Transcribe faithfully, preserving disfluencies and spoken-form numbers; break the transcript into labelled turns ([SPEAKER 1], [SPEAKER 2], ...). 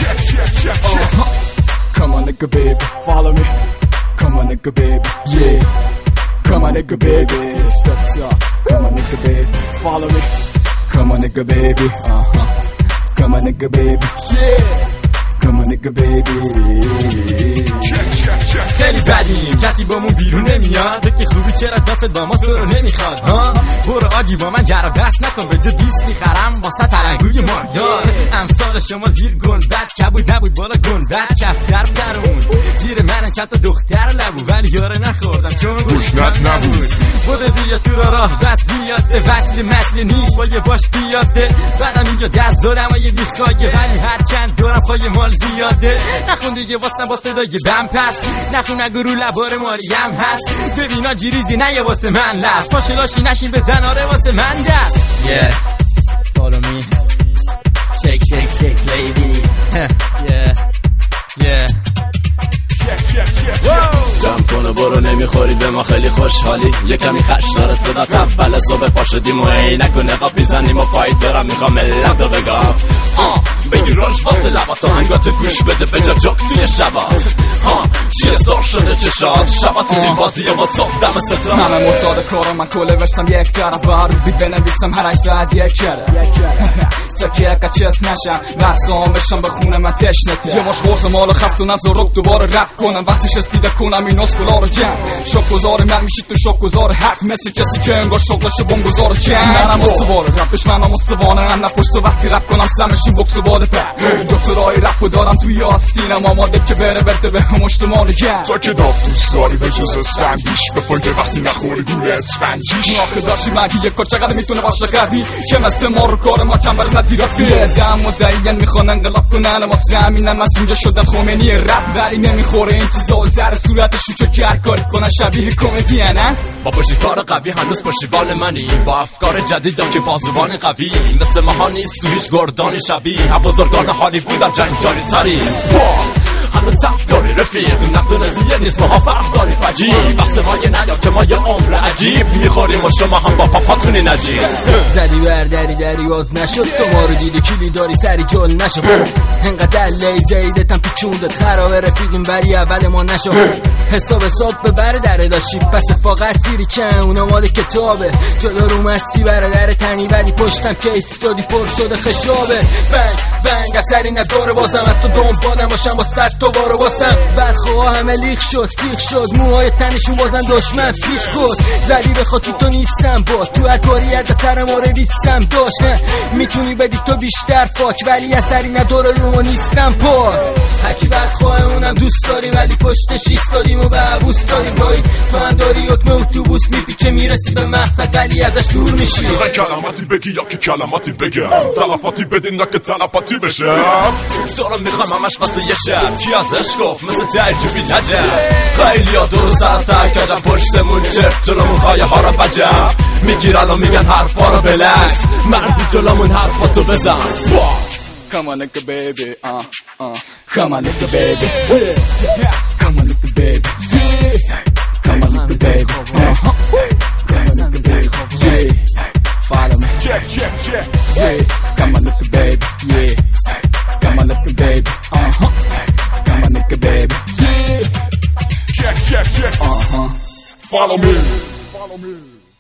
[SPEAKER 1] check, check, check, check.
[SPEAKER 2] Uh-huh. Come on, nigga, baby, follow me. Come on, nigga, baby, yeah. Come on, nigga, baby, shut up. Come on, nigga, baby, follow me. Come on, nigga, baby, uh-huh. Come on, nigga, baby, yeah. Come on, nigga, baby.
[SPEAKER 1] Check, check, check.
[SPEAKER 3] خیلی بدیم کسی با مون بیرون نمیاد که خوبی چرا دافت با ما تو رو نمیخواد ها برو آجی با من جر و بحث نکن به جا دیست میخرم واسه تلنگوی ماردار امثال شما زیر گنبد کبود نبود بالا گنبد کفتر درون زیر من چند تا دختر لبو ولی یاره نخوردم چون
[SPEAKER 1] گوشنت نبود
[SPEAKER 3] بوده بیا تو را راه بس زیاده وصل مسل نیست با یه باش بیاده بعدم اینجا دست دارم و یه بیخواگه ولی هر چند دارم خواهی مال زیاده نخون دیگه واسم با صدای بم پس نخون اگه رو لبار ماریم هست ببینا جیریزی نه یه واسه من لست پاشلاشی نشین بزن آره واسه من دست yeah follow me shake shake shake lady yeah yeah
[SPEAKER 4] جمع کنو برو نمیخوری به ما خیلی خوشحالی یه کمی خش داره صدا تبل صبح پا شدیم و عینک و نقاب میزنیم و فایترم میخوام ملت رو بگم آه بگی روش واسه لبات آهنگات گوش بده به جا جک توی شبات ها چیه سر شده چشات شبات چی بازیه با صبح دم ستا
[SPEAKER 2] همه معتاد کارم من کله ورشم یک طرف بر بید بنویسم هر ساعت یک کره تا که قچت نشم بعد قام بشم به خونه من تشنته یه ماش غرص مال خست و نظرک دوباره رپ کنم وقتش رسیده کنم این اسکولا رو جمع شک گذار من میشید تو شک گذار حق مثل کسی که انگار شغلشو بم گذار جمع منم استواره رپش منم استوانه هم نفشت و وقتی رپ کنم سمشین بکس و باده پر دکترای رپ دارم توی آستینم آماده که بره بده به هم اشتمال گم
[SPEAKER 1] تا که داف دوست داری به جز اسفندیش به پایده وقتی نخوری گوله اسفندیش
[SPEAKER 2] آخه داشتی مگی یک کار چقدر میتونه باشه قوی که مثل ما رو کار ما چند برزد دیرا بیه دم مدعین میخوان انقلاب کنن واسه همینم از اینجا شدن خمینی رپ ولی نمیخوره این چیزا و سر صورتشو چو که هر کاری کنن شبیه کمدی نه
[SPEAKER 4] با پشتیبان قوی هنوز پشتیبان منی با افکار جدیدم که بازوان قوی مثل ماها نیست تو هیچ گردانی شبیه بزرگان هالیوود در جنگ جاری تری همه تف داری رفیق نقدون زیه نیست ما ها فرق داری فجیب بحث ما یه نیا که ما یه عمر عجیب میخوریم و شما هم با پاپاتونی نجیب
[SPEAKER 3] زدی بردری دری باز نشد تو ما رو دیدی کلی داری سری جل نشد انقدر لیزیدتم پیچوندت خرابه رفیقیم ولی اول ما نشد حساب حساب به بردره داشتی پس فقط زیری چن اونا مال کتابه جلو رو مستی برادر تنی ولی پشتم که ایستادی پر شده خشابه بنگ بنگ اثری نداره بازم حتی دنبالم باشم با صد تو بارو باسم بعد خواه همه لیخ شد سیخ شد موهای تنشون بازن دشمن فیش کد زدی به خاطی تو نیستم با تو هر کاری از تر ما رویستم داشت میتونی بدی تو بیشتر پاک ولی اثری نداره رو ما نیستم پاد هکی بعد خواه اونم دوست داری ولی پشتش ایستادیم و به عبوس داریم بایی تو هم داری حکم اتوبوس میپیچه میرسی به مقصد ولی ازش دور میشی
[SPEAKER 1] میخوای کلماتی بگی یا که کلماتی بگم تلفاتی بدین نه که تلفاتی بشم
[SPEAKER 4] دارم میخوام همش واسه یه شب کی ازش گفت مثل تعجبی نجم خیلی ها درو سرتر کجم پشتمون چرت جلومون خواهی ها رو بجم میگیرن و میگن حرفا رو بلکس مردی جلومون حرفا تو بزن
[SPEAKER 2] Come on, nigga, baby, uh, uh. Come on, nigga, baby, yeah. Come on, nigga, baby, yeah. Come on, nigga, baby, uh-huh. Come on, nigga, baby, yeah. Follow me,
[SPEAKER 1] check, check, check,
[SPEAKER 2] yeah. Come on, nigga, baby, yeah. Come on, nigga, baby, uh-huh. Come on, nigga, baby, yeah.
[SPEAKER 1] check, check, check,
[SPEAKER 2] uh-huh.
[SPEAKER 1] Follow me, follow me.